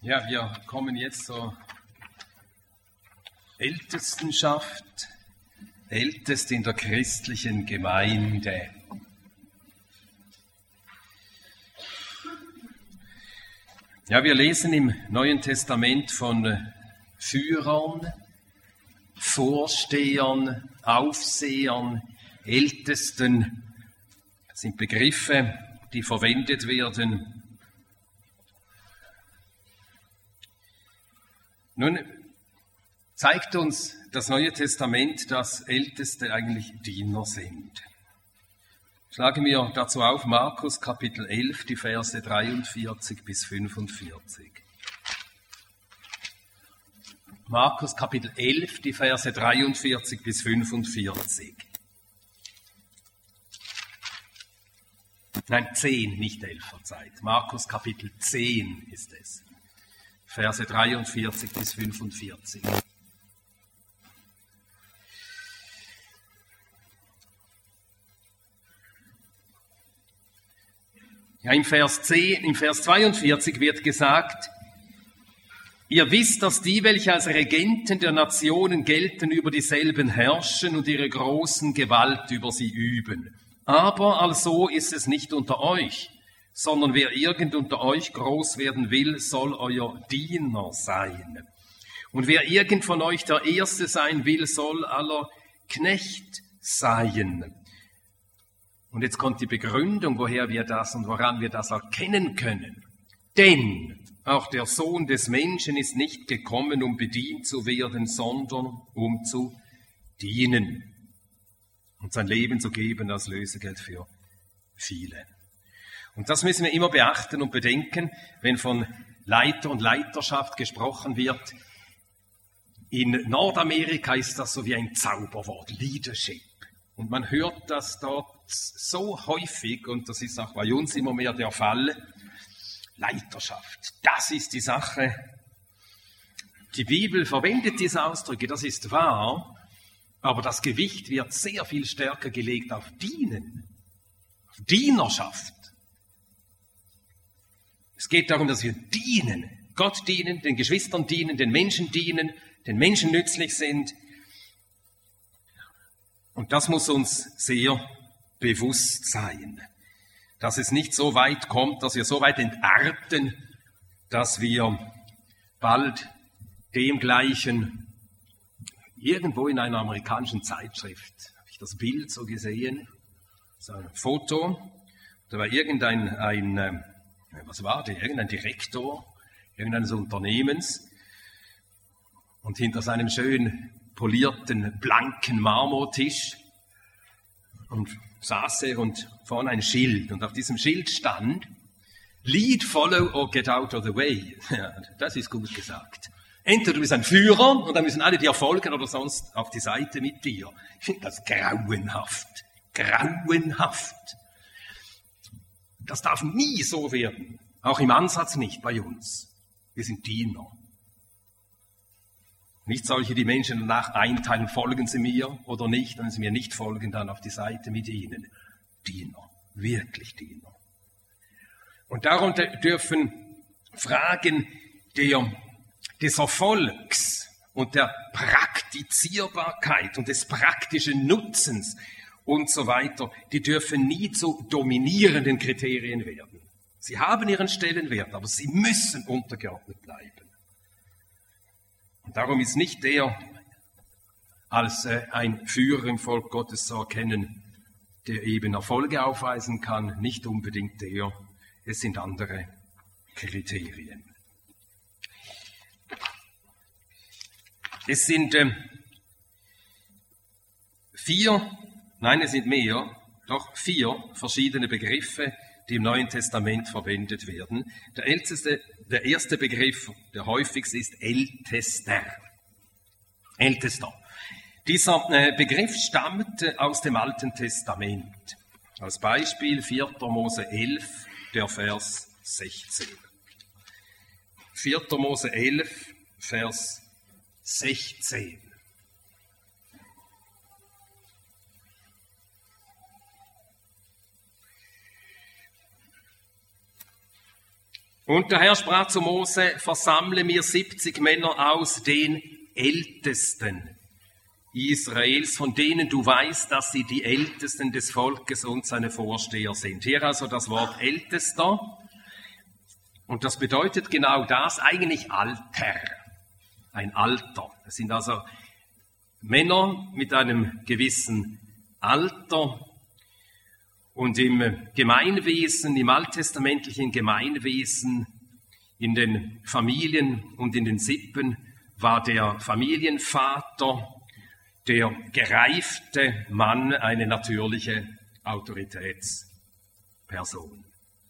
Ja, wir kommen jetzt zur Ältestenschaft, ältest in der christlichen Gemeinde. Ja, wir lesen im Neuen Testament von Führern, Vorstehern, Aufsehern, Ältesten. Das sind Begriffe, die verwendet werden. Nun zeigt uns das Neue Testament, dass Älteste eigentlich Diener sind. Schlagen wir dazu auf Markus Kapitel 11, die Verse 43 bis 45. Markus Kapitel 11, die Verse 43 bis 45. Nein, 10, nicht 11, verzeiht. Markus Kapitel 10 ist es. Verse 43 bis 45. Ja, im Vers 42 wird gesagt, ihr wisst, dass die, welche als Regenten der Nationen gelten, über dieselben herrschen und ihre großen Gewalt über sie üben. Aber also ist es nicht unter euch, sondern wer irgend unter euch groß werden will, soll euer Diener sein. Und wer irgend von euch der Erste sein will, soll aller Knecht sein. Und jetzt kommt die Begründung, woher wir das und woran wir das erkennen können. Denn auch der Sohn des Menschen ist nicht gekommen, um bedient zu werden, sondern um zu dienen und sein Leben zu geben als Lösegeld für viele. Und das müssen wir immer beachten und bedenken, wenn von Leiter und Leiterschaft gesprochen wird. In Nordamerika ist das so wie ein Zauberwort, Leadership. Und man hört das dort so häufig, und das ist auch bei uns immer mehr der Fall, Leiterschaft, das ist die Sache. Die Bibel verwendet diese Ausdrücke, das ist wahr, aber das Gewicht wird sehr viel stärker gelegt auf Dienen, auf Dienerschaft. Es geht darum, dass wir dienen, Gott dienen, den Geschwistern dienen, den Menschen nützlich sind. Und das muss uns sehr bewusst sein, dass es nicht so weit kommt, dass wir so weit entarten, dass wir bald demgleichen, irgendwo in einer amerikanischen Zeitschrift, habe ich das Bild so gesehen, so ein Foto, da war irgendein Direktor irgendeines Unternehmens und hinter seinem schön polierten, blanken Marmortisch und saß er und vorne ein Schild und auf diesem Schild stand Lead, follow or get out of the way. Ja, das ist gut gesagt. Entweder du bist ein Führer und dann müssen alle dir folgen oder sonst auf die Seite mit dir. Ich finde das grauenhaft. Grauenhaft. Das darf nie so werden. Auch im Ansatz nicht bei uns. Wir sind Diener. Nicht solche, die Menschen danach einteilen, folgen sie mir oder nicht, wenn sie mir nicht folgen, dann auf die Seite mit ihnen. Diener, wirklich Diener. Und darunter dürfen Fragen des Erfolgs und der Praktizierbarkeit und des praktischen Nutzens und so weiter, die dürfen nie zu dominierenden Kriterien werden. Sie haben ihren Stellenwert, aber sie müssen untergeordnet bleiben. Und darum ist nicht der als ein Führer im Volk Gottes zu erkennen, der eben Erfolge aufweisen kann, nicht unbedingt der. Es sind andere Kriterien. Es sind vier verschiedene Begriffe, die im Neuen Testament verwendet werden. Der erste Begriff, der häufigste, ist Ältester. Ältester. Dieser Begriff stammt aus dem Alten Testament. Als Beispiel 4. Mose 11, der Vers 16. 4. Mose 11, Vers 16. Und der Herr sprach zu Mose, versammle mir 70 Männer aus den Ältesten Israels, von denen du weißt, dass sie die Ältesten des Volkes und seine Vorsteher sind. Hier also das Wort Ältester. Und das bedeutet genau das, eigentlich Alter. Ein Alter. Das sind also Männer mit einem gewissen Alter. Und im Gemeinwesen, im alttestamentlichen Gemeinwesen, in den Familien und in den Sippen war der Familienvater, der gereifte Mann, eine natürliche Autoritätsperson.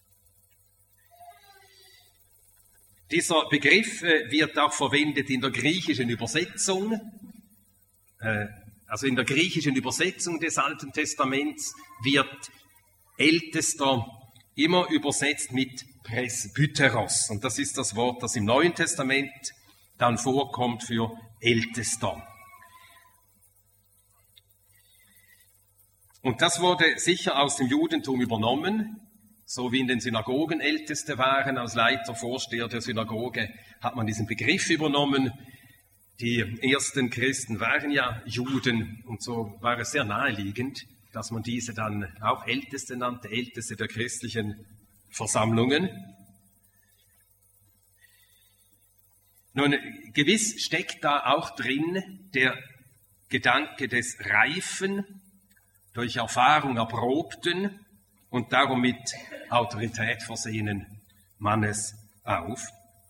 Dieser Begriff wird auch verwendet in der griechischen Übersetzung. Also in der griechischen Übersetzung des Alten Testaments wird Ältester immer übersetzt mit Presbyteros. Und das ist das Wort, das im Neuen Testament dann vorkommt für Ältester. Und das wurde sicher aus dem Judentum übernommen, so wie in den Synagogen Älteste waren. Als Leiter, Vorsteher der Synagoge hat man diesen Begriff übernommen. Die ersten Christen waren ja Juden und so war es sehr naheliegend, dass man diese dann auch Älteste nannte, Älteste der christlichen Versammlungen. Nun, gewiss steckt da auch drin der Gedanke des reifen, durch Erfahrung erprobten und darum mit Autorität versehenen Mannes auf.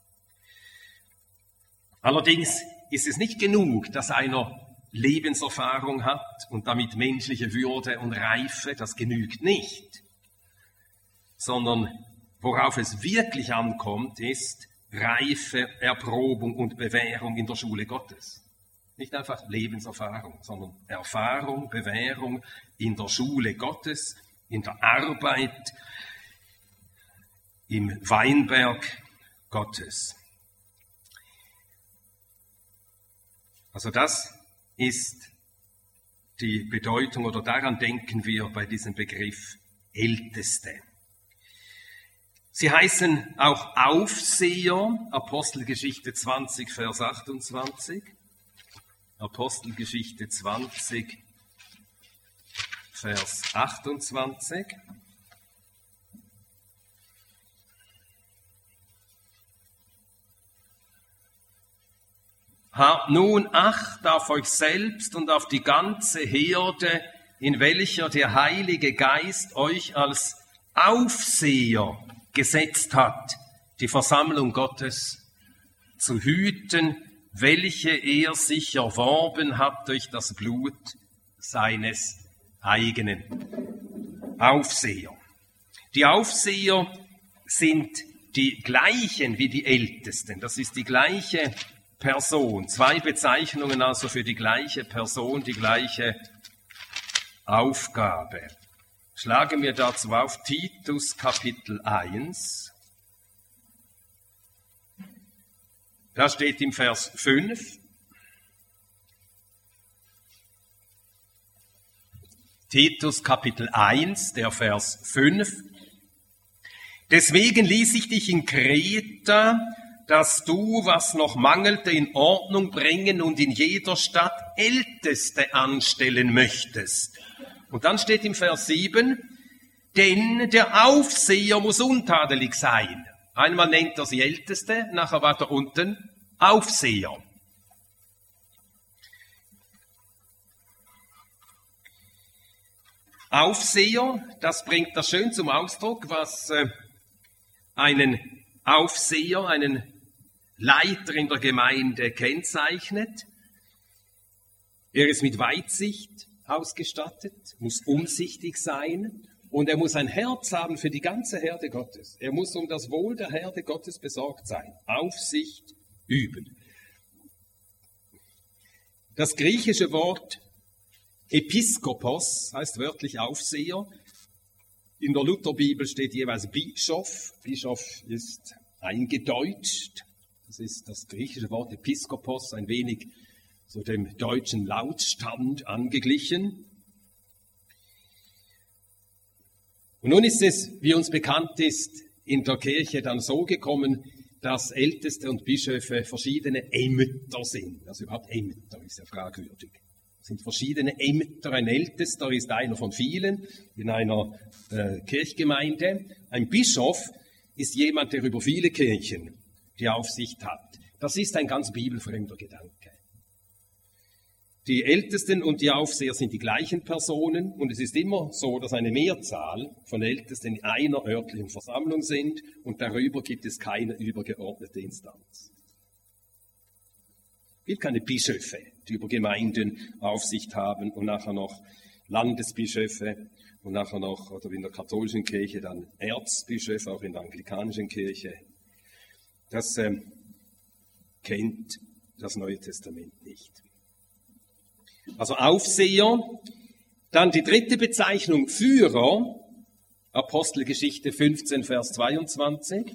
Allerdings ist es nicht genug, dass einer Lebenserfahrung hat und damit menschliche Würde und Reife, das genügt nicht, sondern worauf es wirklich ankommt, ist Reife, Erprobung und Bewährung in der Schule Gottes. Nicht einfach Lebenserfahrung, sondern Erfahrung, Bewährung in der Schule Gottes, in der Arbeit, im Weinberg Gottes. Also das ist die Bedeutung, oder daran denken wir bei diesem Begriff Älteste. Sie heißen auch Aufseher, Apostelgeschichte 20, Vers 28. Apostelgeschichte 20, Vers 28. Habt nun Acht auf euch selbst und auf die ganze Herde, in welcher der Heilige Geist euch als Aufseher gesetzt hat, die Versammlung Gottes zu hüten, welche er sich erworben hat durch das Blut seines eigenen. Aufseher. Die Aufseher sind die gleichen wie die Ältesten. Das ist die gleiche Person. Zwei Bezeichnungen also für die gleiche Person, die gleiche Aufgabe. Schlagen wir dazu auf Titus Kapitel 1. Da steht im Vers 5, Titus Kapitel 1, der Vers 5. Deswegen ließ ich dich in Kreta, dass du, was noch mangelte, in Ordnung bringen und in jeder Stadt Älteste anstellen möchtest. Und dann steht im Vers 7, denn der Aufseher muss untadelig sein. Einmal nennt er sie Älteste, nachher war da unten Aufseher. Aufseher, das bringt das schön zum Ausdruck, was einen Aufseher, einen Leiter in der Gemeinde kennzeichnet. Er ist mit Weitsicht ausgestattet, muss umsichtig sein und er muss ein Herz haben für die ganze Herde Gottes. Er muss um das Wohl der Herde Gottes besorgt sein. Aufsicht üben. Das griechische Wort Episkopos heißt wörtlich Aufseher. In der Lutherbibel steht jeweils Bischof. Bischof ist eingedeutscht. Das ist das griechische Wort Episkopos, ein wenig so dem deutschen Lautstand angeglichen. Und nun ist es, wie uns bekannt ist, in der Kirche dann so gekommen, dass Älteste und Bischöfe verschiedene Ämter sind. Also überhaupt Ämter ist ja fragwürdig. Es sind verschiedene Ämter. Ein Ältester ist einer von vielen in einer Kirchgemeinde. Ein Bischof ist jemand, der über viele Kirchen die Aufsicht hat. Das ist ein ganz bibelfremder Gedanke. Die Ältesten und die Aufseher sind die gleichen Personen und es ist immer so, dass eine Mehrzahl von Ältesten in einer örtlichen Versammlung sind und darüber gibt es keine übergeordnete Instanz. Es gibt keine Bischöfe, die über Gemeinden Aufsicht haben und nachher noch Landesbischöfe und nachher noch, oder in der katholischen Kirche dann Erzbischöfe, auch in der anglikanischen Kirche. Das kennt das Neue Testament nicht. Also Aufseher, dann die dritte Bezeichnung Führer, Apostelgeschichte 15, Vers 22.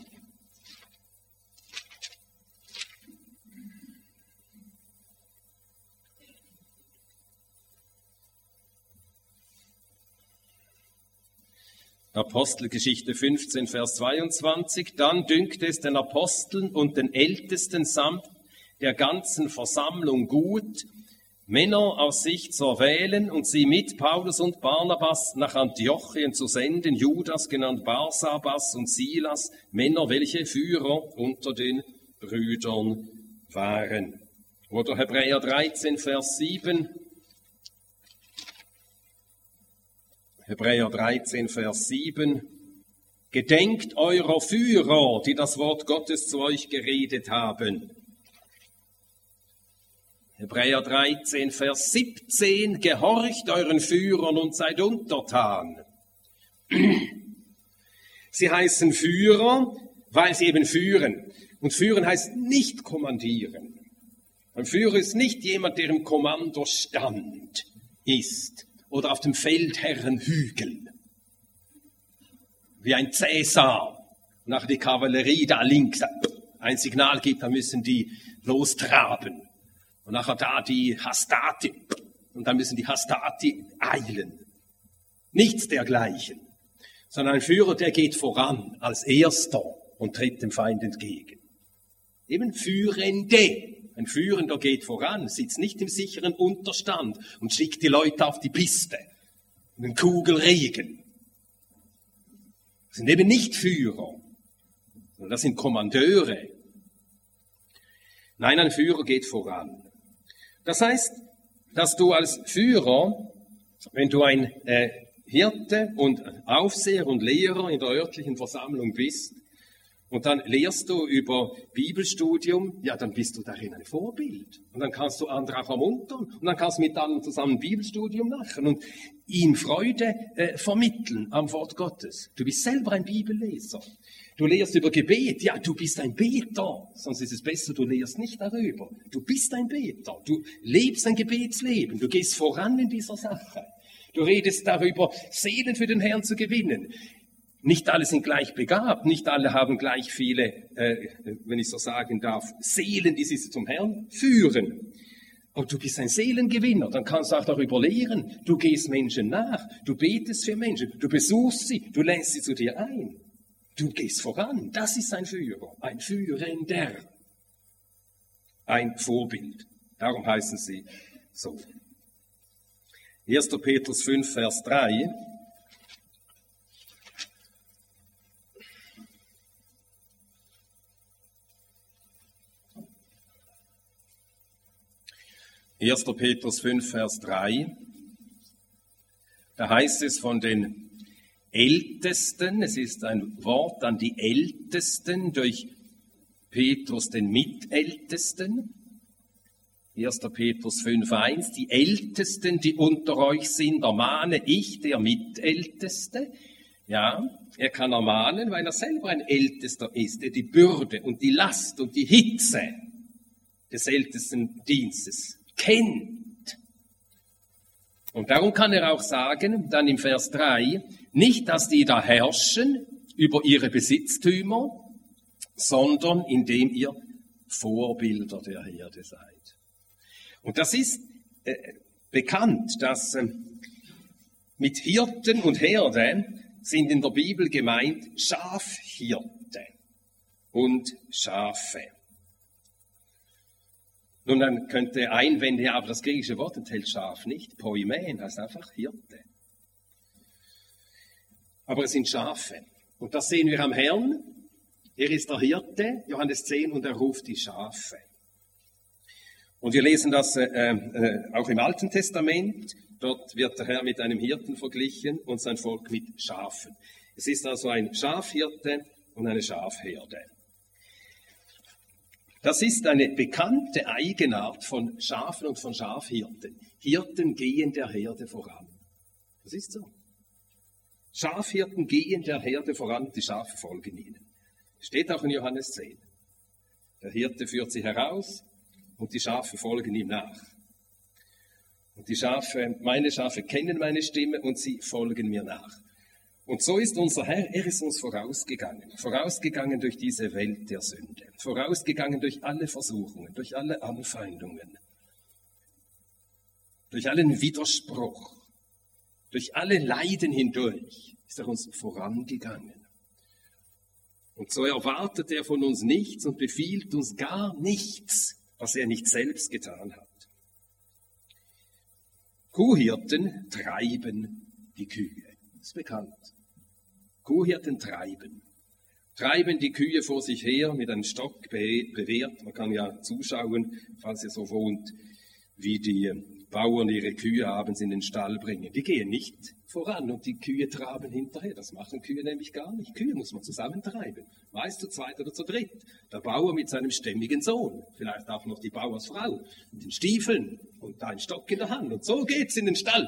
Apostelgeschichte 15, Vers 22. Dann dünkt es den Aposteln und den Ältesten samt der ganzen Versammlung gut, Männer aus sich zu erwählen und sie mit Paulus und Barnabas nach Antiochien zu senden, Judas genannt Barsabas und Silas, Männer, welche Führer unter den Brüdern waren. Oder Hebräer 13, Vers 7. Hebräer 13, Vers 7. Gedenkt eurer Führer, die das Wort Gottes zu euch geredet haben. Hebräer 13, Vers 17, gehorcht euren Führern und seid untertan. Sie heißen Führer, weil sie eben führen. Und führen heißt nicht kommandieren. Ein Führer ist nicht jemand, der im Kommandostand ist oder auf dem Feldherrenhügel. Wie ein Cäsar, nach der Kavallerie da links ein Signal gibt, da müssen die lostraben. Und nachher da die Hastati. Und dann müssen die Hastati eilen. Nichts dergleichen. Sondern ein Führer, der geht voran als Erster und tritt dem Feind entgegen. Eben Führende. Ein Führender geht voran, sitzt nicht im sicheren Unterstand und schickt die Leute auf die Piste. In den Kugelregen. Das sind eben nicht Führer. Sondern das sind Kommandeure. Nein, ein Führer geht voran. Das heißt, dass du als Führer, wenn du ein Hirte und Aufseher und Lehrer in der örtlichen Versammlung bist und dann lehrst du über Bibelstudium, ja, dann bist du darin ein Vorbild. Und dann kannst du andere auch ermuntern und dann kannst du mit anderen zusammen Bibelstudium machen und ihm Freude vermitteln am Wort Gottes. Du bist selber ein Bibelleser. Du lehrst über Gebet, ja, du bist ein Beter, sonst ist es besser, du lehrst nicht darüber. Du bist ein Beter, du lebst ein Gebetsleben, du gehst voran in dieser Sache. Du redest darüber, Seelen für den Herrn zu gewinnen. Nicht alle sind gleich begabt, nicht alle haben gleich viele, wenn ich so sagen darf, Seelen, die sie zum Herrn führen. Aber du bist ein Seelengewinner, dann kannst du auch darüber lehren. Du gehst Menschen nach, du betest für Menschen, du besuchst sie, du lädst sie zu dir ein. Du gehst voran, das ist ein Führer, ein Führender, ein Vorbild. Darum heißen sie so. 1. Petrus 5, Vers 3. Erster Petrus 5, Vers 3. Da heißt es von den Ältesten, es ist ein Wort an die Ältesten durch Petrus, den Mitältesten. 1. Petrus 5,1, die Ältesten, die unter euch sind, ermahne ich, der Mitälteste. Ja, er kann ermahnen, weil er selber ein Ältester ist, der die Bürde und die Last und die Hitze des Ältestendienstes kennt. Und darum kann er auch sagen, dann im Vers 3, nicht, dass die da herrschen über ihre Besitztümer, sondern indem ihr Vorbilder der Herde seid. Und das ist bekannt, dass mit Hirten und Herde sind in der Bibel gemeint Schafhirte und Schafe. Nun, dann könnte einwenden, ja, aber das griechische Wort enthält Schaf nicht. Poimen heißt einfach Hirte. Aber es sind Schafe. Und das sehen wir am Herrn. Er ist der Hirte, Johannes 10, und er ruft die Schafe. Und wir lesen das auch im Alten Testament. Dort wird der Herr mit einem Hirten verglichen und sein Volk mit Schafen. Es ist also ein Schafhirte und eine Schafherde. Das ist eine bekannte Eigenart von Schafen und von Schafhirten. Hirten gehen der Herde voran. Das ist so. Schafhirten gehen der Herde voran, die Schafe folgen ihnen. Steht auch in Johannes 10. Der Hirte führt sie heraus und die Schafe folgen ihm nach. Und die Schafe, meine Schafe kennen meine Stimme und sie folgen mir nach. Und so ist unser Herr, er ist uns vorausgegangen durch diese Welt der Sünde, vorausgegangen durch alle Versuchungen, durch alle Anfeindungen, durch allen Widerspruch, durch alle Leiden hindurch ist er uns vorangegangen. Und so erwartet er von uns nichts und befiehlt uns gar nichts, was er nicht selbst getan hat. Kuhhirten treiben die Kühe, das ist bekannt. Kuhhirten treiben die Kühe vor sich her mit einem Stock bewehrt. Man kann ja zuschauen, falls ihr so wohnt, wie die Bauern ihre Kühe abends in den Stall bringen. Die gehen nicht voran und die Kühe traben hinterher. Das machen Kühe nämlich gar nicht. Kühe muss man zusammentreiben, meist zu zweit oder zu dritt. Der Bauer mit seinem stämmigen Sohn, vielleicht auch noch die Bauersfrau, mit den Stiefeln und da ein Stock in der Hand. Und so geht's in den Stall.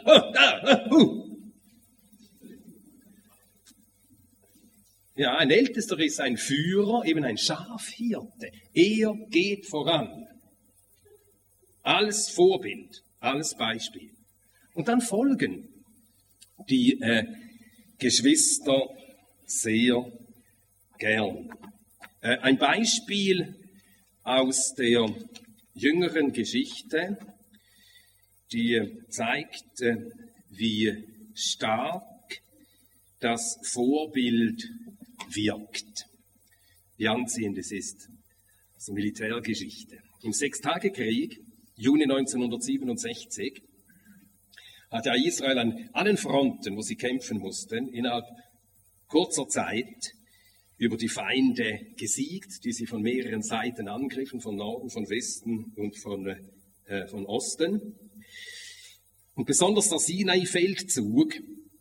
Ja, ein Ältester ist ein Führer, eben ein Schafhirte. Er geht voran. Als Vorbild, als Beispiel. Und dann folgen die Geschwister sehr gern. Ein Beispiel aus der jüngeren Geschichte, die zeigt, wie stark das Vorbild wirkt. Wie anziehend es ist. Das ist Militärgeschichte. Im Sechstagekrieg, Juni 1967, hat ja Israel an allen Fronten, wo sie kämpfen mussten, innerhalb kurzer Zeit über die Feinde gesiegt, die sie von mehreren Seiten angriffen, von Norden, von Westen und von Osten. Und besonders der Sinai-Feldzug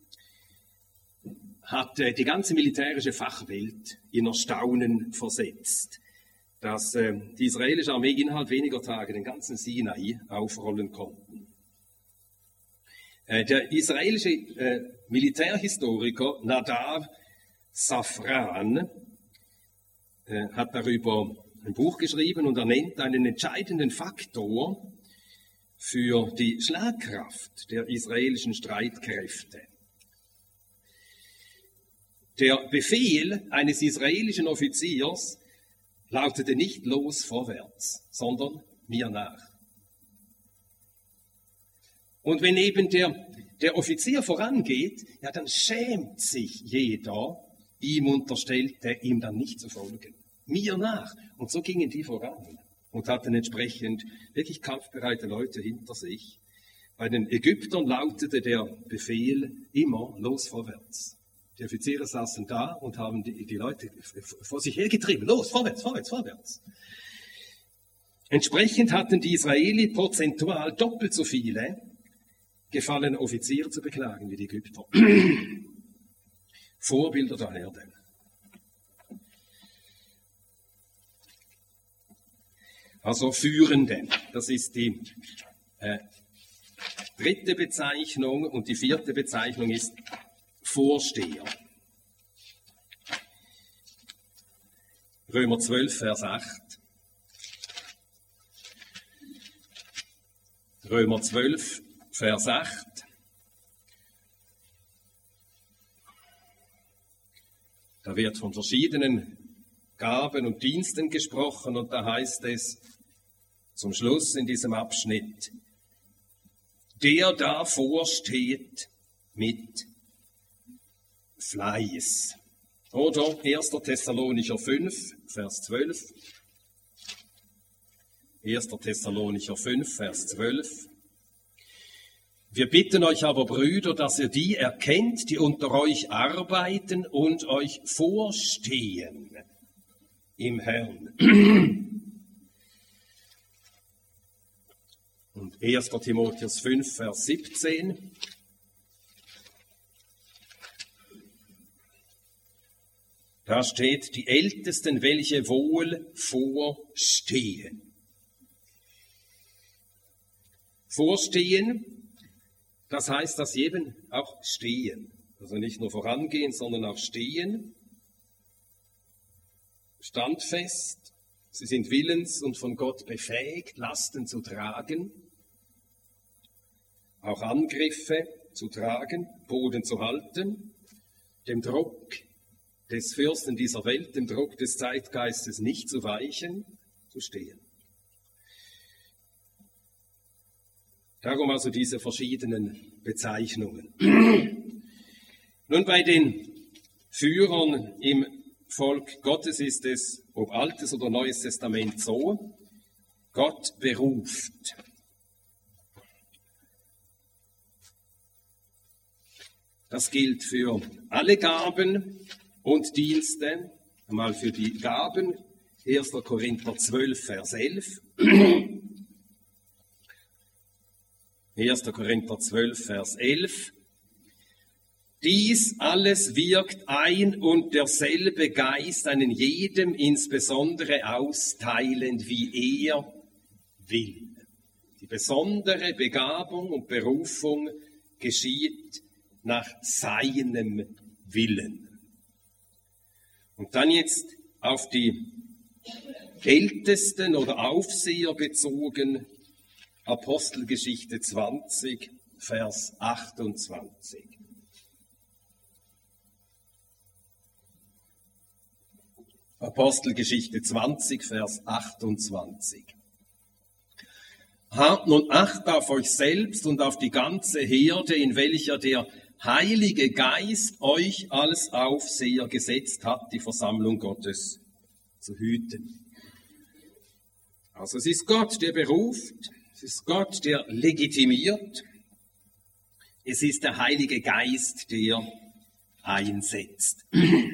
hat die ganze militärische Fachwelt in Erstaunen versetzt, dass die israelische Armee innerhalb weniger Tage den ganzen Sinai aufrollen konnten. Der israelische Militärhistoriker Nadav Safran hat darüber ein Buch geschrieben und er nennt einen entscheidenden Faktor für die Schlagkraft der israelischen Streitkräfte. Der Befehl eines israelischen Offiziers lautete nicht los vorwärts, sondern mir nach. Und wenn eben der Offizier vorangeht, ja, dann schämt sich jeder, ihm Unterstellte, ihm dann nicht zu folgen. Mir nach. Und so gingen die voran und hatten entsprechend wirklich kampfbereite Leute hinter sich. Bei den Ägyptern lautete der Befehl immer los vorwärts. Die Offiziere saßen da und haben die Leute vor sich hergetrieben. Los, vorwärts, vorwärts, vorwärts. Entsprechend hatten die Israeli prozentual doppelt so viele gefallene Offiziere zu beklagen wie die Ägypter. Vorbilder der Herde. Also Führende, das ist die dritte Bezeichnung und die vierte Bezeichnung ist Vorsteher. Römer 12, Vers 8. Römer 12, Vers 8. Da wird von verschiedenen Gaben und Diensten gesprochen und da heißt es zum Schluss in diesem Abschnitt, der davor steht mit Fleiß. Oder 1. Thessalonicher 5, Vers 12. 1. Thessalonicher 5, Vers 12. Wir bitten euch aber, Brüder, dass ihr die erkennt, die unter euch arbeiten und euch vorstehen im Herrn. Und 1. Timotheus 5, Vers 17. Da steht, die Ältesten, welche wohl vorstehen. Vorstehen, das heißt, dass sie eben auch stehen. Also nicht nur vorangehen, sondern auch stehen. Standfest. Sie sind willens und von Gott befähigt, Lasten zu tragen. Auch Angriffe zu tragen, Boden zu halten. Dem Druck des Fürsten dieser Welt, dem Druck des Zeitgeistes nicht zu weichen, zu stehen. Darum also diese verschiedenen Bezeichnungen. Nun, bei den Führern im Volk Gottes ist es, ob Altes oder Neues Testament, so: Gott beruft. Das gilt für alle Gaben und Dienste. Einmal für die Gaben, 1. Korinther 12, Vers 11. 1. Korinther 12, Vers 11. Dies alles wirkt ein und derselbe Geist einen jedem insbesondere austeilend, wie er will. Die besondere Begabung und Berufung geschieht nach seinem Willen. Und dann jetzt auf die Ältesten oder Aufseher bezogen, Apostelgeschichte 20, Vers 28. Apostelgeschichte 20, Vers 28. Habt nun Acht auf euch selbst und auf die ganze Herde, in welcher der Heilige Geist euch als Aufseher gesetzt hat, die Versammlung Gottes zu hüten. Also es ist Gott, der beruft, es ist Gott, der legitimiert, es ist der Heilige Geist, der einsetzt.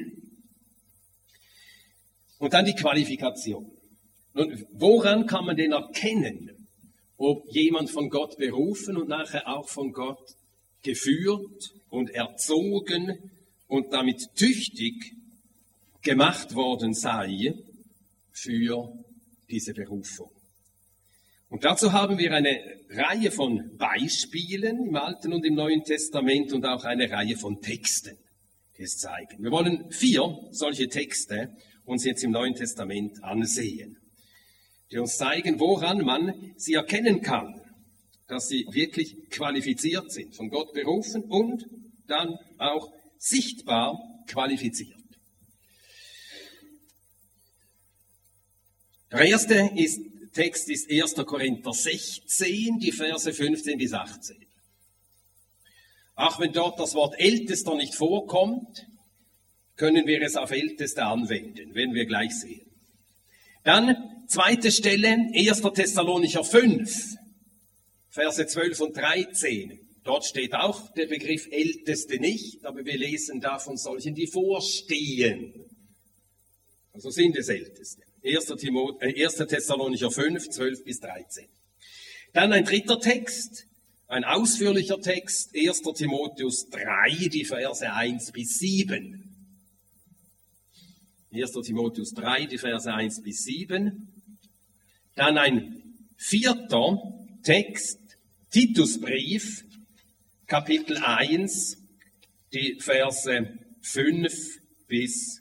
Und dann die Qualifikation. Nun, woran kann man denn erkennen, ob jemand von Gott berufen und nachher auch von Gott geführt und erzogen und damit tüchtig gemacht worden sei für diese Berufung? Und dazu haben wir eine Reihe von Beispielen im Alten und im Neuen Testament und auch eine Reihe von Texten, die es zeigen. Wir wollen 4 solche Texte uns jetzt im Neuen Testament ansehen, die uns zeigen, woran man sie erkennen kann, dass sie wirklich qualifiziert sind, von Gott berufen und dann auch sichtbar qualifiziert. Der erste Text ist 1. Korinther 16, die Verse 15 bis 18. Auch wenn dort das Wort Ältester nicht vorkommt, können wir es auf Älteste anwenden, werden wir gleich sehen. Dann, zweite Stelle, 1. Thessalonicher 5, Verse 12 und 13. Dort steht auch der Begriff Älteste nicht, aber wir lesen da von solchen, die vorstehen. Also sind es Älteste. 1. Thessalonicher 5, 12 bis 13. Dann ein dritter Text, ein ausführlicher Text, 1. Timotheus 3, die Verse 1 bis 7. 1. Timotheus 3, die Verse 1 bis 7. Dann ein vierter Text, Titusbrief, Kapitel 1, die Verse 5 bis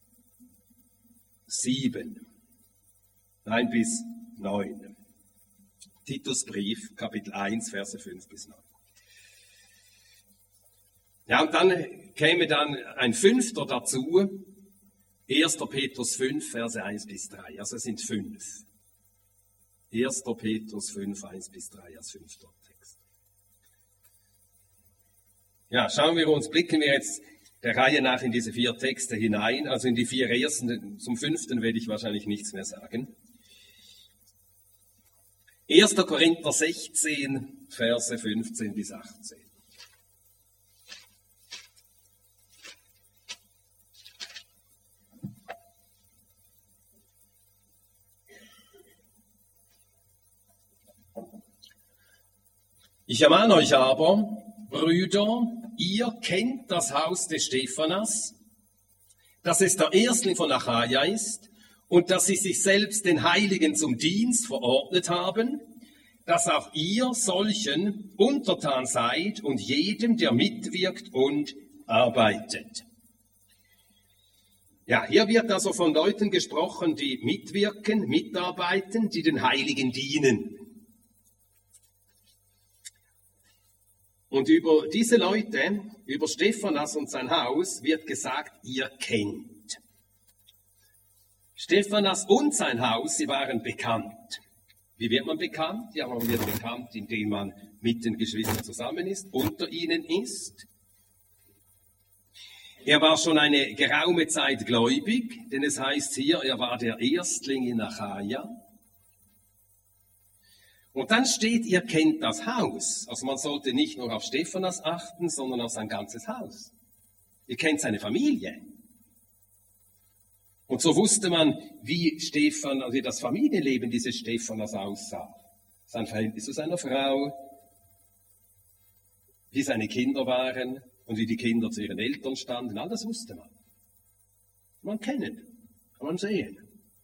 7. 9 bis 9. Titusbrief, Kapitel 1, Verse 5 bis 9. Ja, und dann käme dann ein fünfter dazu, 1. Petrus 5, Verse 1 bis 3. Also es sind 5. 1. Petrus 5, 1 bis 3 als fünfter Text. Ja, blicken wir jetzt der Reihe nach in diese 4 Texte hinein, also in die 4 ersten. Zum 5. werde ich wahrscheinlich nichts mehr sagen. 1. Korinther 16, Verse 15 bis 18. Ich ermahne euch aber, Brüder, ihr kennt das Haus des Stephanas, dass es der Erstling von Achaia ist und dass sie sich selbst den Heiligen zum Dienst verordnet haben, dass auch ihr solchen untertan seid und jedem, der mitwirkt und arbeitet. Ja, hier wird also von Leuten gesprochen, die mitwirken, mitarbeiten, die den Heiligen dienen. Und über diese Leute, über Stephanas und sein Haus, wird gesagt, ihr kennt. Stephanas und sein Haus, sie waren bekannt. Wie wird man bekannt? Ja, man wird bekannt, indem man mit den Geschwistern zusammen ist, unter ihnen ist. Er war schon eine geraume Zeit gläubig, denn es heißt hier, er war der Erstling in Achaia. Und dann steht, ihr kennt das Haus. Also man sollte nicht nur auf Stephanas achten, sondern auf sein ganzes Haus. Ihr kennt seine Familie. Und so wusste man, wie das Familienleben dieses Stephanas aussah. Sein Verhältnis zu seiner Frau, wie seine Kinder waren und wie die Kinder zu ihren Eltern standen. All das wusste man. Man kennen, kann man sehen.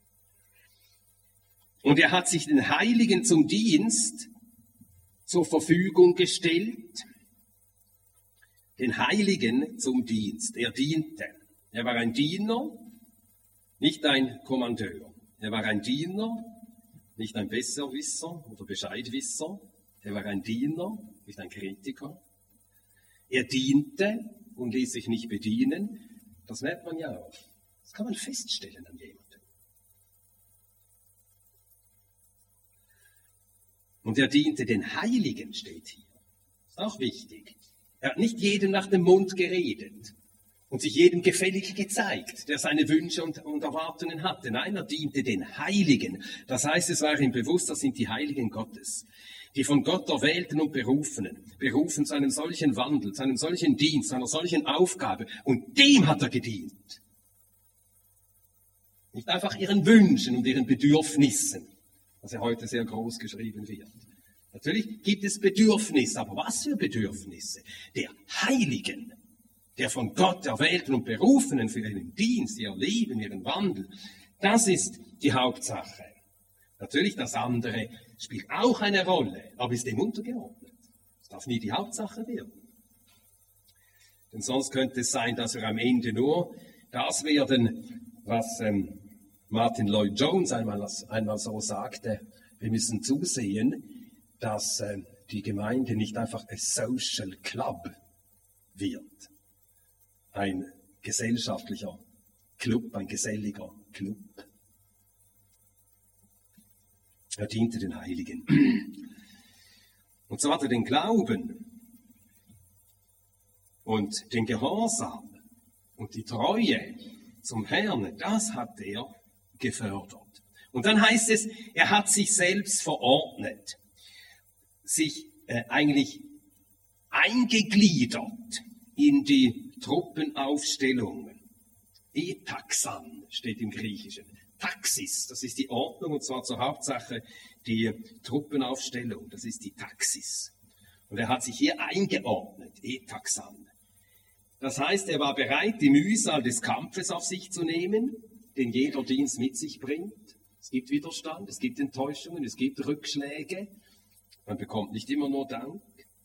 Und er hat sich den Heiligen zum Dienst zur Verfügung gestellt. Den Heiligen zum Dienst. Er diente. Er war ein Diener, nicht ein Kommandeur. Er war ein Diener, nicht ein Besserwisser oder Bescheidwisser. Er war ein Diener, nicht ein Kritiker. Er diente und ließ sich nicht bedienen. Das merkt man ja auch. Das kann man feststellen an jemandem. Und er diente den Heiligen, steht hier. Ist auch wichtig. Er hat nicht jedem nach dem Mund geredet und sich jedem gefällig gezeigt, der seine Wünsche und Erwartungen hatte. Nein, er diente den Heiligen. Das heißt, es war ihm bewusst, das sind die Heiligen Gottes, die von Gott erwählten und berufen zu einem solchen Wandel, zu einem solchen Dienst, zu einer solchen Aufgabe. Und dem hat er gedient. Nicht einfach ihren Wünschen und ihren Bedürfnissen, was ja heute sehr groß geschrieben wird. Natürlich gibt es Bedürfnisse, aber was für Bedürfnisse? Der Heiligen, der von Gott erwählten und Berufenen für ihren Dienst, ihr Leben, ihren Wandel, das ist die Hauptsache. Natürlich, das andere spielt auch eine Rolle, aber ist dem untergeordnet. Es darf nie die Hauptsache werden. Denn sonst könnte es sein, dass wir am Ende nur das werden, was Martin Lloyd Jones einmal so sagte, wir müssen zusehen, dass die Gemeinde nicht einfach ein Social Club wird. Ein gesellschaftlicher Club, ein geselliger Club. Er diente den Heiligen. Und so hat er den Glauben und den Gehorsam und die Treue zum Herrn, das hat er gefördert. Und dann heißt es, er hat sich selbst verordnet, sich eigentlich eingegliedert in die Truppenaufstellungen. Etaxan steht im Griechischen. Taxis, das ist die Ordnung, und zwar zur Hauptsache die Truppenaufstellung, das ist die Taxis. Und er hat sich hier eingeordnet, Etaxan. Das heißt, er war bereit, die Mühsal des Kampfes auf sich zu nehmen, den jeder Dienst mit sich bringt. Es gibt Widerstand, es gibt Enttäuschungen, es gibt Rückschläge. Man bekommt nicht immer nur Dank.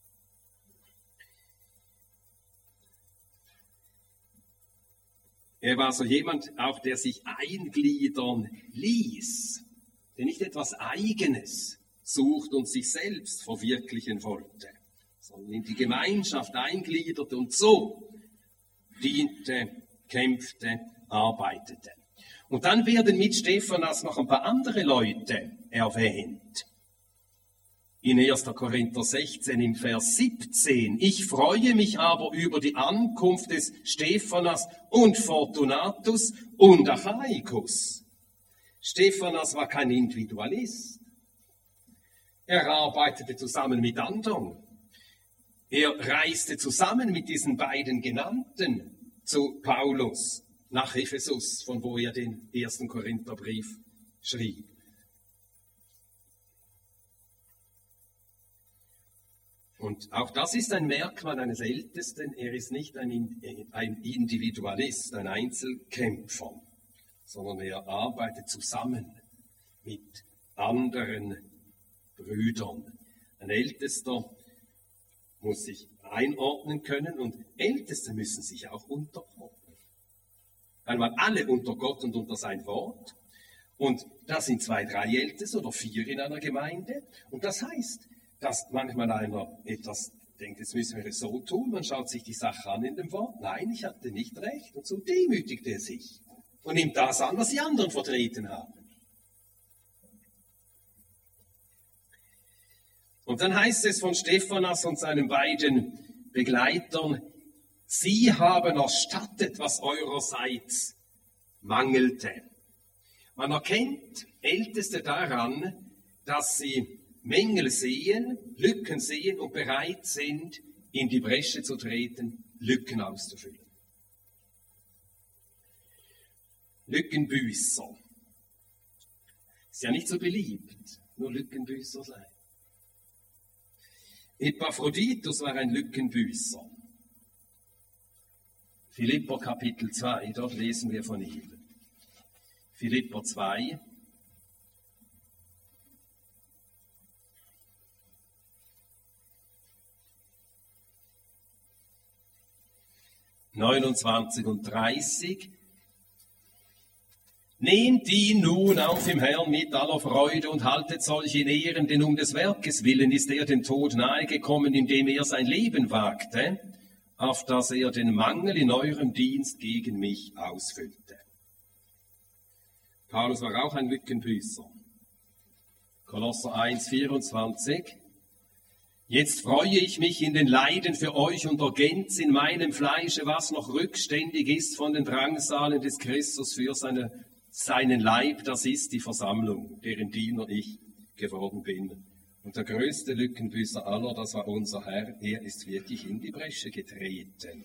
Er war so jemand auch, der sich eingliedern ließ, der nicht etwas Eigenes sucht und sich selbst verwirklichen wollte, sondern in die Gemeinschaft eingliederte und so diente, kämpfte, arbeitete. Und dann werden mit Stephanas noch ein paar andere Leute erwähnt. in 1. Korinther 16 im Vers 17. Ich freue mich aber über die Ankunft des Stephanas und Fortunatus und Achaicus. Stephanas war kein Individualist. Er arbeitete zusammen mit anderen. Er reiste zusammen mit diesen beiden Genannten zu Paulus nach Ephesus, von wo er den 1. Korintherbrief schrieb. Und auch das ist ein Merkmal eines Ältesten. Er ist nicht ein Individualist, ein Einzelkämpfer, sondern er arbeitet zusammen mit anderen Brüdern. Ein Ältester muss sich einordnen können und Älteste müssen sich auch unterordnen. Einmal alle unter Gott und unter sein Wort. Und da sind 2, 3 Älteste oder 4 in einer Gemeinde. Und das heißt, dass manchmal einer etwas denkt, jetzt müssen wir es so tun, man schaut sich die Sache an in dem Wort, nein, ich hatte nicht recht, und so demütigt er sich und nimmt das an, was die anderen vertreten haben. Und dann heißt es von Stephanas und seinen beiden Begleitern, sie haben erstattet, was eurerseits mangelte. Man erkennt Älteste daran, dass sie Mängel sehen, Lücken sehen und bereit sind, in die Bresche zu treten, Lücken auszufüllen. Lückenbüßer. Ist ja nicht so beliebt, nur Lückenbüßer sein. Epaphroditus war ein Lückenbüßer. Philipper Kapitel 2, dort lesen wir von ihm. Philipper 2, (29 und 30). Nehmt ihn nun auf im Herrn mit aller Freude und haltet solche in Ehren, denn um des Werkes willen ist er dem Tod nahegekommen, indem er sein Leben wagte, auf dass er den Mangel in eurem Dienst gegen mich ausfüllte. Paulus war auch ein Lückenbüßer. Kolosser 1, 24. Jetzt freue ich mich in den Leiden für euch und ergänze in meinem Fleische, was noch rückständig ist von den Drangsalen des Christus für seinen Leib, das ist die Versammlung, deren Diener ich geworden bin. Und der größte Lückenbüßer aller, das war unser Herr, er ist wirklich in die Bresche getreten.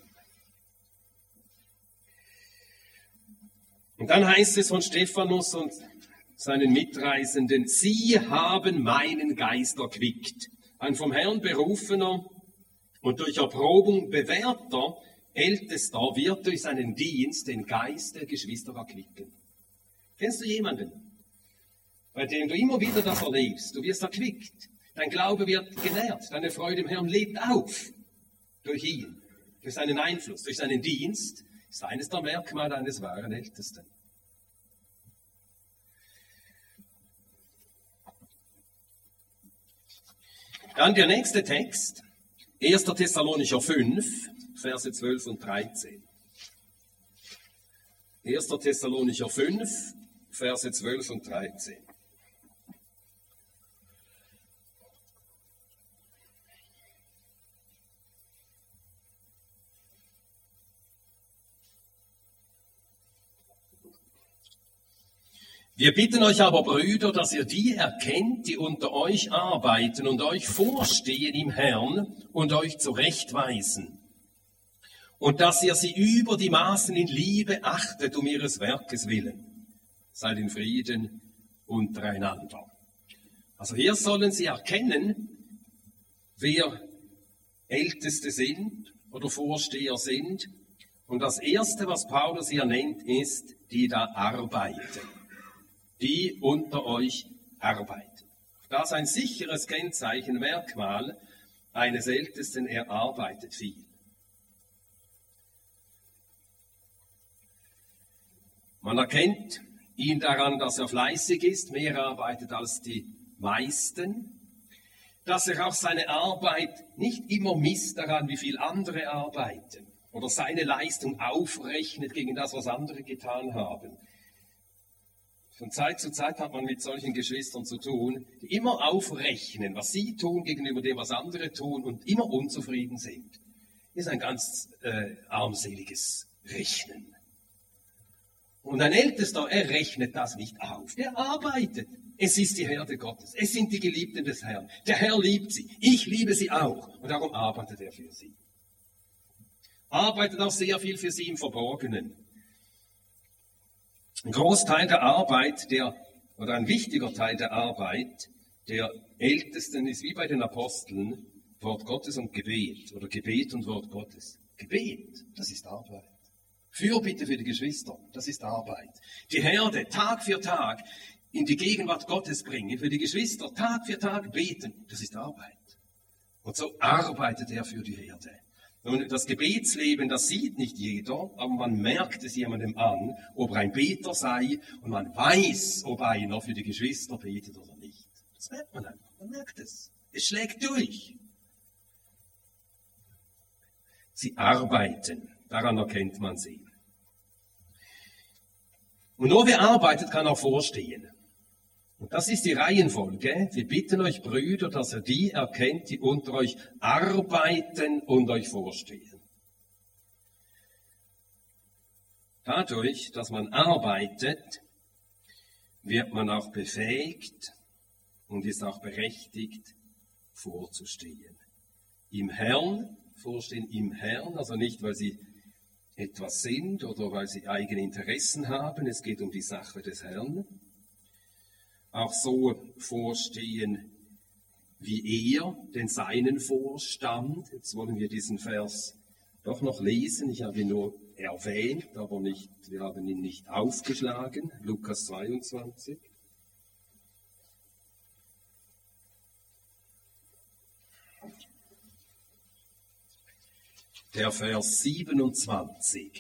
Und dann heißt es von Stephanus und seinen Mitreisenden, sie haben meinen Geist erquickt. Ein vom Herrn berufener und durch Erprobung bewährter Ältester wird durch seinen Dienst den Geist der Geschwister erquicken. Kennst du jemanden, bei dem du immer wieder das erlebst? Du wirst erquickt, dein Glaube wird genährt, deine Freude im Herrn lebt auf durch ihn, durch seinen Einfluss, durch seinen Dienst, ist eines der Merkmale eines wahren Ältesten. Dann der nächste Text, 1. Thessalonicher 5, Verse 12 und 13. 1. Thessalonicher 5, Verse 12 und 13. Wir bitten euch aber, Brüder, dass ihr die erkennt, die unter euch arbeiten und euch vorstehen im Herrn und euch zurechtweisen. Und dass ihr sie über die Maßen in Liebe achtet, um ihres Werkes willen. Seid in Frieden untereinander. Also hier sollen sie erkennen, wer Älteste sind oder Vorsteher sind. Und das Erste, was Paulus hier nennt, ist, die da arbeiten. Die unter euch arbeiten. Das ist ein sicheres Kennzeichen, Merkmal eines Ältesten, er arbeitet viel. Man erkennt ihn daran, dass er fleißig ist, mehr arbeitet als die meisten, dass er auch seine Arbeit nicht immer misst daran, wie viel andere arbeiten oder seine Leistung aufrechnet gegen das, was andere getan haben, Von Zeit zu Zeit hat man mit solchen Geschwistern zu tun, die immer aufrechnen, was sie tun gegenüber dem, was andere tun und immer unzufrieden sind. Das ist ein ganz armseliges Rechnen. Und ein Ältester, er rechnet das nicht auf. Der arbeitet. Es ist die Herde Gottes. Es sind die Geliebten des Herrn. Der Herr liebt sie. Ich liebe sie auch. Und darum arbeitet er für sie. Arbeitet auch sehr viel für sie im Verborgenen. Ein Großteil der Arbeit, oder ein wichtiger Teil der Arbeit der Ältesten ist wie bei den Aposteln Wort Gottes und Gebet oder Gebet und Wort Gottes. Gebet, das ist Arbeit. Fürbitte für die Geschwister, das ist Arbeit. Die Herde Tag für Tag in die Gegenwart Gottes bringen, für die Geschwister Tag für Tag beten, das ist Arbeit. Und so arbeitet er für die Herde. Nun, das Gebetsleben, das sieht nicht jeder, aber man merkt es jemandem an, ob er ein Beter sei und man weiß, ob einer für die Geschwister betet oder nicht. Das merkt man einfach, man merkt es. Es schlägt durch. Sie arbeiten, daran erkennt man sie. Und nur wer arbeitet, kann auch vorstehen. Und das ist die Reihenfolge. Wir bitten euch, Brüder, dass ihr die erkennt, die unter euch arbeiten und euch vorstehen. Dadurch, dass man arbeitet, wird man auch befähigt und ist auch berechtigt, vorzustehen. Im Herrn, vorstehen im Herrn, also nicht, weil sie etwas sind oder weil sie eigene Interessen haben, es geht um die Sache des Herrn. Auch so vorstehen, wie er den Seinen vorstand. Jetzt wollen wir diesen Vers doch noch lesen. Ich habe ihn nur erwähnt, aber wir haben ihn nicht aufgeschlagen. Lukas 22. Der Vers 27.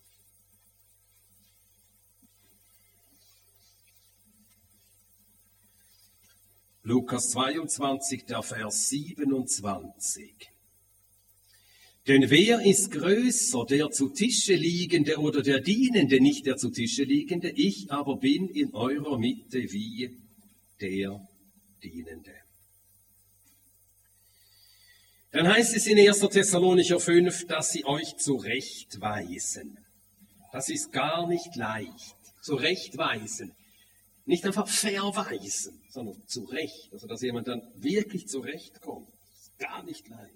Lukas 22, der Vers 27. Denn wer ist größer, der zu Tische liegende oder der Dienende, nicht der zu Tische liegende? Ich aber bin in eurer Mitte wie der Dienende. Dann heißt es in 1. Thessalonicher 5, dass sie euch zurechtweisen. Das ist gar nicht leicht. Zurechtweisen. Nicht einfach verweisen, sondern zurecht. Also, dass jemand dann wirklich zurechtkommt. Das ist gar nicht leicht.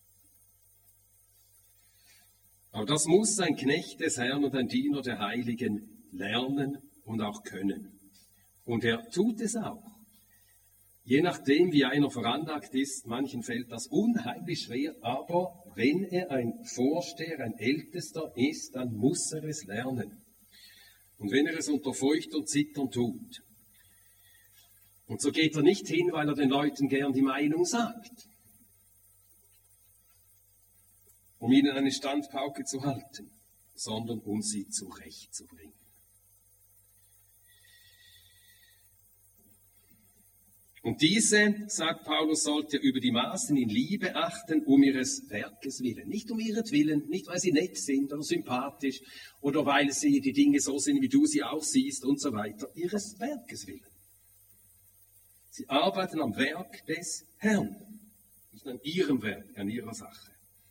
Aber das muss ein Knecht des Herrn und ein Diener der Heiligen lernen und auch können. Und er tut es auch. Je nachdem, wie einer veranlagt ist, manchen fällt das unheimlich schwer, aber wenn er ein Vorsteher, ein Ältester ist, dann muss er es lernen. Und wenn er es unter Furcht und Zittern tut. Und so geht er nicht hin, weil er den Leuten gern die Meinung sagt, um ihnen eine Standpauke zu halten, sondern um sie zurechtzubringen. Und diese, sagt Paulus, sollt ihr über die Maßen in Liebe achten, um ihres Werkes willen. Nicht um ihretwillen, nicht weil sie nett sind oder sympathisch oder weil sie die Dinge so sind, wie du sie auch siehst und so weiter. Ihres Werkes willen. Sie arbeiten am Werk des Herrn, nicht an ihrem Werk, an ihrer Sache.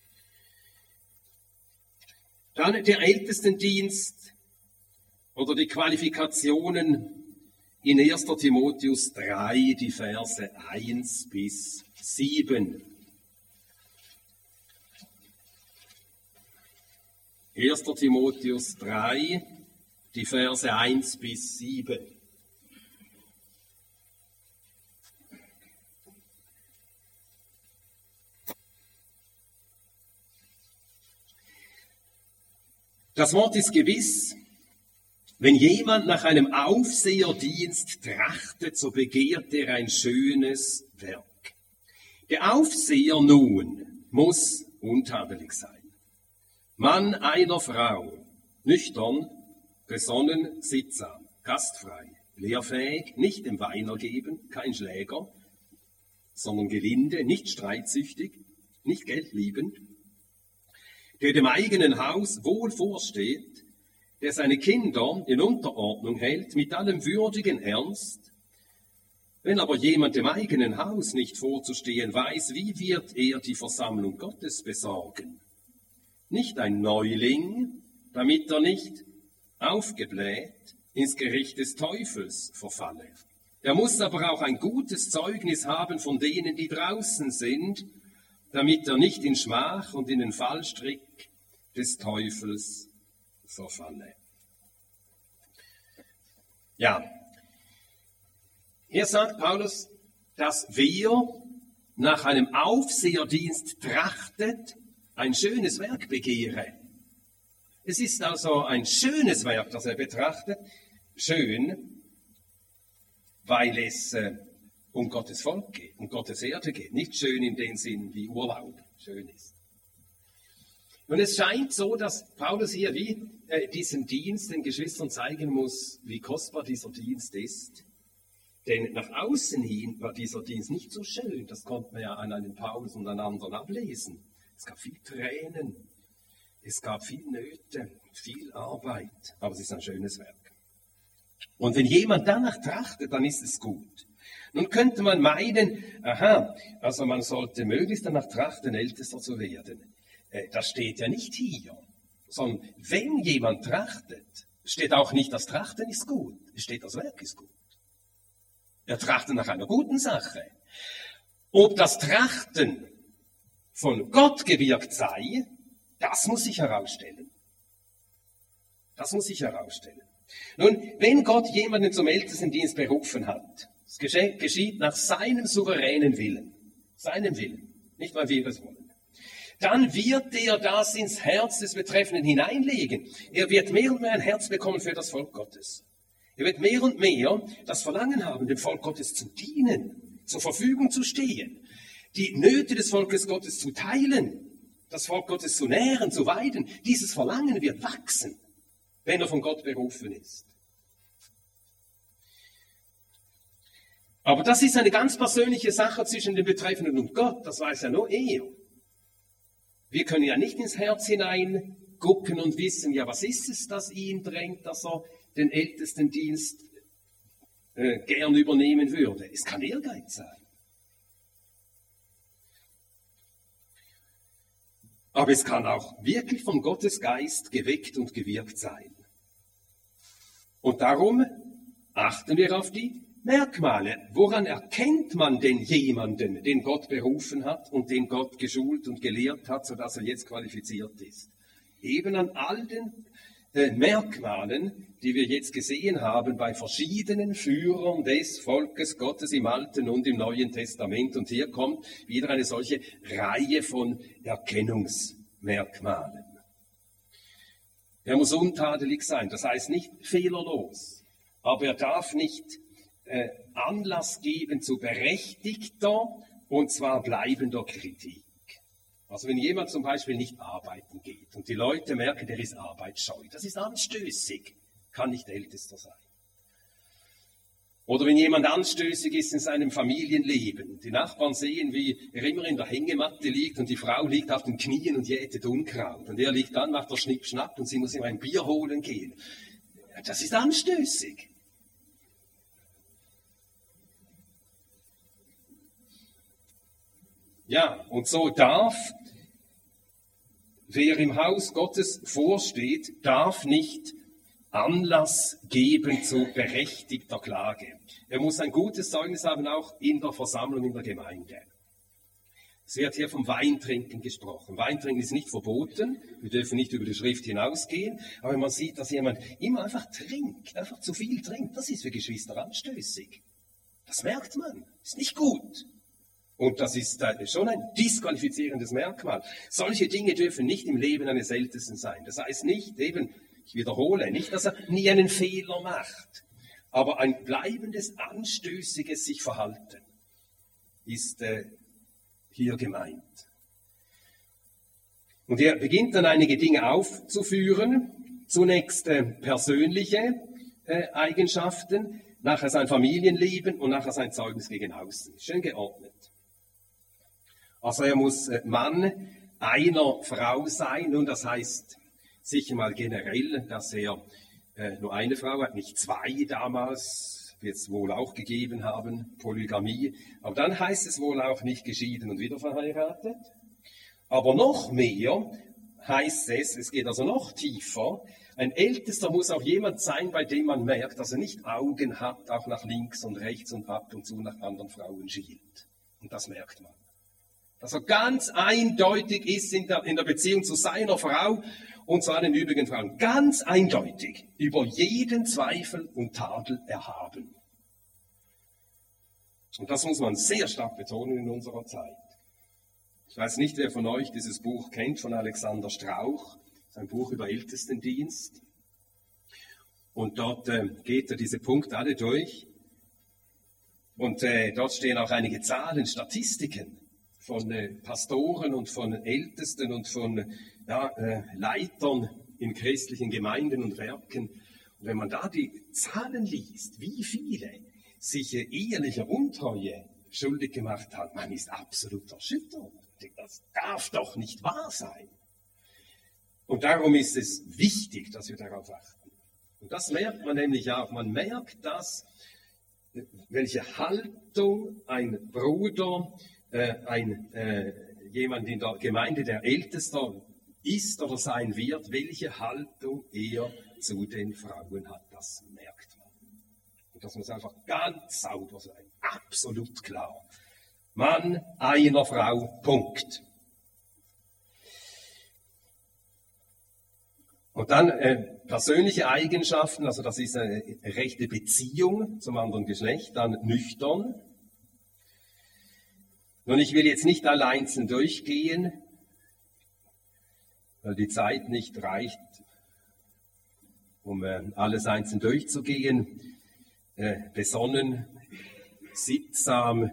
Dann der Ältestendienst oder die Qualifikationen in 1. Timotheus 3, die Verse 1 bis 7. 1. Timotheus 3, die Verse 1 bis 7. Das Wort ist gewiss. Wenn jemand nach einem Aufseherdienst trachtet, so begehrt er ein schönes Werk. Der Aufseher nun muss untadelig sein. Mann einer Frau, nüchtern, besonnen, sittsam, gastfrei, lehrfähig, nicht dem Weiner geben, kein Schläger, sondern gelinde, nicht streitsüchtig, nicht geldliebend, der dem eigenen Haus wohl vorsteht, der seine Kinder in Unterordnung hält, mit allem würdigen Ernst. Wenn aber jemand dem eigenen Haus nicht vorzustehen weiß, wie wird er die Versammlung Gottes besorgen? Nicht ein Neuling, damit er nicht aufgebläht ins Gericht des Teufels verfalle. Er muss aber auch ein gutes Zeugnis haben von denen, die draußen sind, damit er nicht in Schmach und in den Fallstrick des Teufels verfalle. Ja, hier sagt Paulus, dass wer nach einem Aufseherdienst trachtet, ein schönes Werk begehre. Es ist also ein schönes Werk, das er betrachtet. Schön, weil es um Gottes Volk geht, um Gottes Erde geht. Nicht schön in dem Sinn, wie Urlaub schön ist. Und es scheint so, dass Paulus hier wie diesen Dienst den Geschwistern zeigen muss, wie kostbar dieser Dienst ist. Denn nach außen hin war dieser Dienst nicht so schön. Das konnte man ja an einem Paulus und an anderen ablesen. Es gab viel Tränen, es gab viel Nöte, viel Arbeit, aber es ist ein schönes Werk. Und wenn jemand danach trachtet, dann ist es gut. Nun könnte man meinen, also man sollte möglichst danach trachten, Ältester zu werden. Das steht ja nicht hier, sondern wenn jemand trachtet, steht auch nicht, das Trachten ist gut, es steht, das Werk ist gut. Er trachtet nach einer guten Sache. Ob das Trachten von Gott gewirkt sei, das muss sich herausstellen. Das muss sich herausstellen. Nun, wenn Gott jemanden zum Ältestendienst berufen hat, es geschieht nach seinem souveränen Willen, nicht weil wir es wollen, dann wird er das ins Herz des Betreffenden hineinlegen. Er wird mehr und mehr ein Herz bekommen für das Volk Gottes. Er wird mehr und mehr das Verlangen haben, dem Volk Gottes zu dienen, zur Verfügung zu stehen, die Nöte des Volkes Gottes zu teilen, das Volk Gottes zu nähren, zu weiden. Dieses Verlangen wird wachsen, wenn er von Gott berufen ist. Aber das ist eine ganz persönliche Sache zwischen dem Betreffenden und Gott. Das weiß ja nur er. Wir können ja nicht ins Herz hinein gucken und wissen, ja, was ist es, das ihn drängt, dass er den Ältestendienst gern übernehmen würde. Es kann Ehrgeiz sein. Aber es kann auch wirklich von Gottes Geist geweckt und gewirkt sein. Und darum achten wir auf die Merkmale. Woran erkennt man denn jemanden, den Gott berufen hat und den Gott geschult und gelehrt hat, sodass er jetzt qualifiziert ist? Eben an all den Merkmalen, die wir jetzt gesehen haben bei verschiedenen Führern des Volkes Gottes im Alten und im Neuen Testament. Und hier kommt wieder eine solche Reihe von Erkennungsmerkmalen. Er muss untadelig sein, das heißt nicht fehlerlos, aber er darf nicht Anlass geben zu berechtigter und zwar bleibender Kritik. Also wenn jemand zum Beispiel nicht arbeiten geht und die Leute merken, der ist arbeitsscheu, das ist anstößig, kann nicht Ältester sein. Oder wenn jemand anstößig ist in seinem Familienleben, die Nachbarn sehen, wie er immer in der Hängematte liegt und die Frau liegt auf den Knien und jätet Unkraut und er liegt dann, macht er Schnipp-Schnapp und sie muss ihm ein Bier holen gehen. Das ist anstößig. Ja, und so darf, wer im Haus Gottes vorsteht, darf nicht Anlass geben zu berechtigter Klage. Er muss ein gutes Zeugnis haben, auch in der Versammlung, in der Gemeinde. Es wird hier vom Weintrinken gesprochen. Weintrinken ist nicht verboten, wir dürfen nicht über die Schrift hinausgehen, aber wenn man sieht, dass jemand immer einfach trinkt, einfach zu viel trinkt, das ist für Geschwister anstößig. Das merkt man, ist nicht gut. Und das ist schon ein disqualifizierendes Merkmal. Solche Dinge dürfen nicht im Leben eines Ältesten sein. Das heißt nicht, eben, ich wiederhole, nicht, dass er nie einen Fehler macht, aber ein bleibendes, anstößiges sich Verhalten ist hier gemeint. Und er beginnt dann einige Dinge aufzuführen. Zunächst persönliche Eigenschaften, nachher sein Familienleben und nachher sein Zeugnis gegen außen. Schön geordnet. Also er muss Mann einer Frau sein, nun das heißt sicher mal generell, dass er nur eine Frau hat, nicht zwei damals, wird es wohl auch gegeben haben, Polygamie. Aber dann heißt es wohl auch nicht geschieden und wieder verheiratet. Aber noch mehr heißt es, es geht also noch tiefer, ein Ältester muss auch jemand sein, bei dem man merkt, dass er nicht Augen hat, auch nach links und rechts und ab und zu nach anderen Frauen schielt. Und das merkt man. Dass er ganz eindeutig ist in der Beziehung zu seiner Frau und zu allen übrigen Frauen. Ganz eindeutig, über jeden Zweifel und Tadel erhaben. Und das muss man sehr stark betonen in unserer Zeit. Ich weiß nicht, wer von euch dieses Buch kennt, von Alexander Strauch. Das ist ein Buch über Ältestendienst. Und dort geht er diese Punkte alle durch. Und dort stehen auch einige Zahlen, Statistiken von Pastoren und von Ältesten und von Leitern in christlichen Gemeinden und Werken. Und wenn man da die Zahlen liest, wie viele sich ehelicher Untreue schuldig gemacht hat, man ist absolut erschüttert. Das darf doch nicht wahr sein. Und darum ist es wichtig, dass wir darauf achten. Und das merkt man nämlich auch. Man merkt, dass welche Haltung ein Bruder, jemand in der Gemeinde, der Ältester ist oder sein wird, welche Haltung er zu den Frauen hat, das merkt man. Und das muss einfach ganz sauber sein, absolut klar. Mann einer Frau, Punkt. Und dann persönliche Eigenschaften, also das ist eine rechte Beziehung zum anderen Geschlecht, dann nüchtern. Nun, ich will jetzt nicht alle einzeln durchgehen, weil die Zeit nicht reicht, um alles einzeln durchzugehen. Besonnen, sittsam,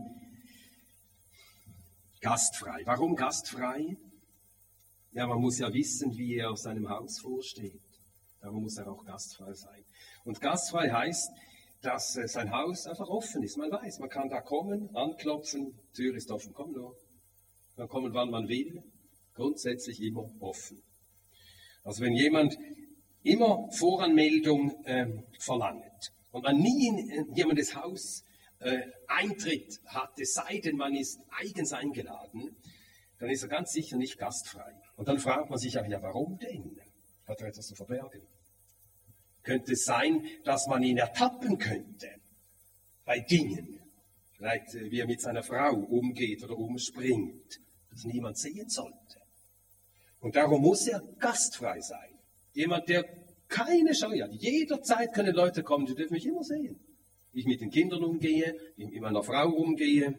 gastfrei. Warum gastfrei? Ja, man muss ja wissen, wie er seinem Haus vorsteht. Darum muss er auch gastfrei sein. Und gastfrei heißt, dass sein Haus einfach offen ist. Man weiß, man kann da kommen, anklopfen, Tür ist offen, komm nur. Man kann kommen, wann man will, grundsätzlich immer offen. Also wenn jemand immer Voranmeldung verlangt und man nie in jemandes Haus Eintritt hat, es sei denn, man ist eigens eingeladen, dann ist er ganz sicher nicht gastfrei. Und dann fragt man sich auch, ja, warum denn? Hat er etwas zu verbergen? Könnte es sein, dass man ihn ertappen könnte bei Dingen, vielleicht wie er mit seiner Frau umgeht oder umspringt, das niemand sehen sollte. Und darum muss er gastfrei sein. Jemand, der keine Scheu hat. Jederzeit können Leute kommen, die dürfen mich immer sehen. Wie ich mit den Kindern umgehe, wie ich mit meiner Frau umgehe,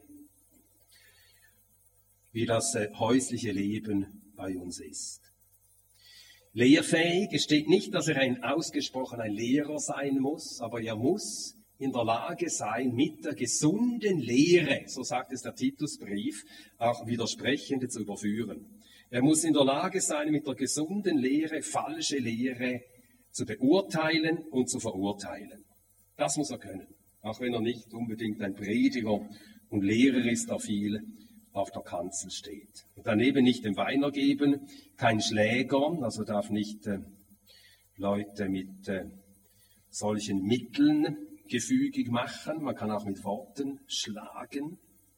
wie das häusliche Leben bei uns ist. Lehrfähig, es steht nicht, dass er ein ausgesprochener Lehrer sein muss, aber er muss in der Lage sein, mit der gesunden Lehre, so sagt es der Titusbrief, auch Widersprechende zu überführen. Er muss in der Lage sein, mit der gesunden Lehre, falsche Lehre zu beurteilen und zu verurteilen. Das muss er können, auch wenn er nicht unbedingt ein Prediger und Lehrer ist, der viel auf der Kanzel steht. Und daneben nicht den Weiner geben, kein Schläger, also darf nicht Leute mit solchen Mitteln gefügig machen. Man kann auch mit Worten schlagen,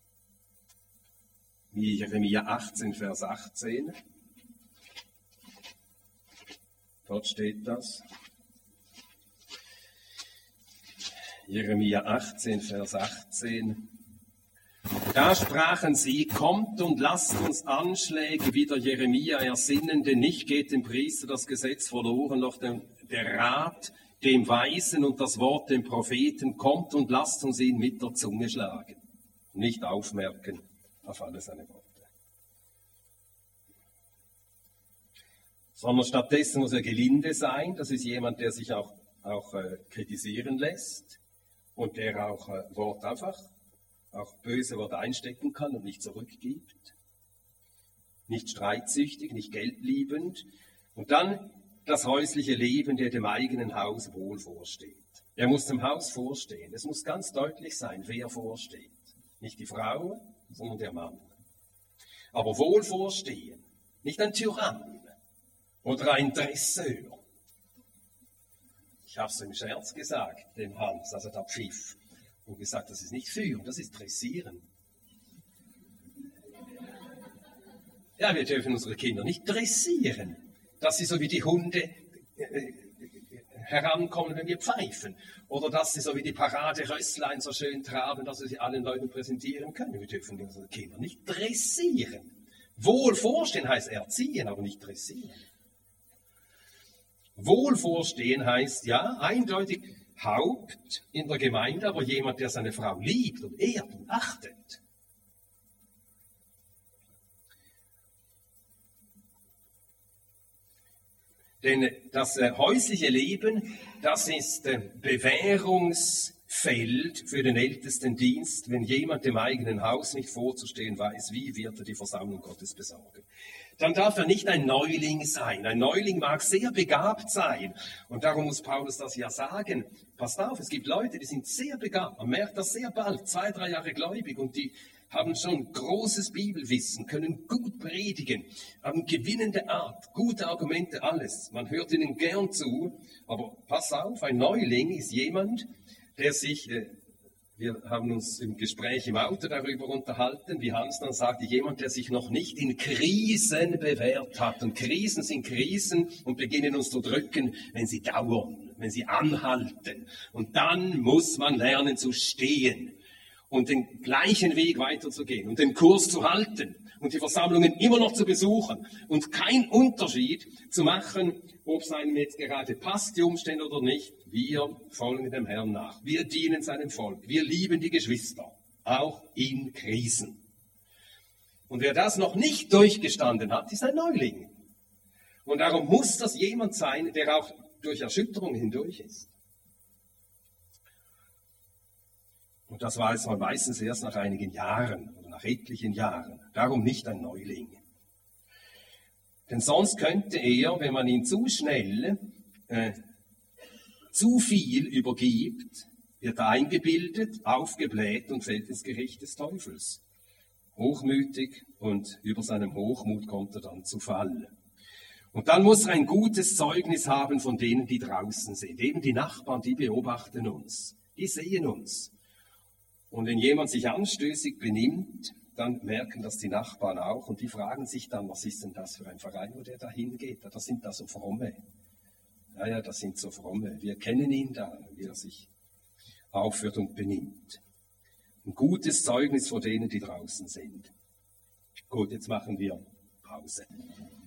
wie Jeremia 18, Vers 18. Dort steht das. Jeremia 18, Vers 18. Da sprachen sie, kommt und lasst uns Anschläge wie der Jeremia ersinnen, denn nicht geht dem Priester das Gesetz verloren, noch der Rat dem Weisen und das Wort dem Propheten, kommt und lasst uns ihn mit der Zunge schlagen. Nicht aufmerken auf alle seine Worte. Sondern stattdessen muss er gelinde sein, das ist jemand, der sich auch kritisieren lässt und der auch Wort einfach auch böse Worte einstecken kann und nicht zurückgibt. Nicht streitsüchtig, nicht geldliebend. Und dann das häusliche Leben, der dem eigenen Haus wohl vorsteht. Er muss dem Haus vorstehen. Es muss ganz deutlich sein, wer vorsteht. Nicht die Frau, sondern der Mann. Aber wohl vorstehen. Nicht ein Tyrann, Oder ein Dresseur. Ich habe es im Scherz gesagt, dem Hans, also der Pfiff, und gesagt, das ist nicht Führen, das ist Dressieren. Ja, wir dürfen unsere Kinder nicht dressieren, dass sie so wie die Hunde herankommen, wenn wir pfeifen. Oder dass sie so wie die Paraderösslein so schön traben, dass wir sie allen Leuten präsentieren können. Wir dürfen unsere Kinder nicht dressieren. Wohl vorstehen heißt erziehen, aber nicht dressieren. Wohl vorstehen heißt ja eindeutig Haupt in der Gemeinde, aber jemand, der seine Frau liebt und ehrt und achtet. Denn das häusliche Leben, das ist Bewährungsfeld für den Ältestendienst. Wenn jemand dem eigenen Haus nicht vorzustehen weiß, wie wird er die Versammlung Gottes besorgen? Dann darf er nicht ein Neuling sein. Ein Neuling mag sehr begabt sein. Und darum muss Paulus das ja sagen. Passt auf, es gibt Leute, die sind sehr begabt. Man merkt das sehr bald, 2, 3 Jahre gläubig und die haben schon großes Bibelwissen, können gut predigen, haben gewinnende Art, gute Argumente, alles. Man hört ihnen gern zu, aber pass auf, ein Neuling ist jemand, der sich, wir haben uns im Gespräch im Auto darüber unterhalten, wie Hans dann sagte, jemand, der sich noch nicht in Krisen bewährt hat. Und Krisen sind Krisen und beginnen uns zu drücken, wenn sie dauern, wenn sie anhalten. Und dann muss man lernen zu stehen und den gleichen Weg weiterzugehen und den Kurs zu halten und die Versammlungen immer noch zu besuchen und keinen Unterschied zu machen, ob es einem jetzt gerade passt, die Umstände oder nicht. Wir folgen dem Herrn nach. Wir dienen seinem Volk. Wir lieben die Geschwister, auch in Krisen. Und wer das noch nicht durchgestanden hat, ist ein Neuling. Und darum muss das jemand sein, der auch durch Erschütterung hindurch ist. Und das weiß man meistens erst nach einigen Jahren oder nach etlichen Jahren. Darum nicht ein Neuling. Denn sonst könnte er, wenn man ihn zu schnell, zu viel übergibt, wird er eingebildet, aufgebläht und fällt ins Gericht des Teufels. Hochmütig und über seinem Hochmut kommt er dann zu Fall. Und dann muss er ein gutes Zeugnis haben von denen, die draußen sind. Eben die Nachbarn, die beobachten uns, die sehen uns. Und wenn jemand sich anstößig benimmt, dann merken das die Nachbarn auch und die fragen sich dann, was ist denn das für ein Verein, wo der da hingeht? Das sind da so Fromme. Ja, das sind so Fromme. Wir kennen ihn da, wie er sich aufführt und benimmt. Ein gutes Zeugnis vor denen, die draußen sind. Gut, jetzt machen wir Pause.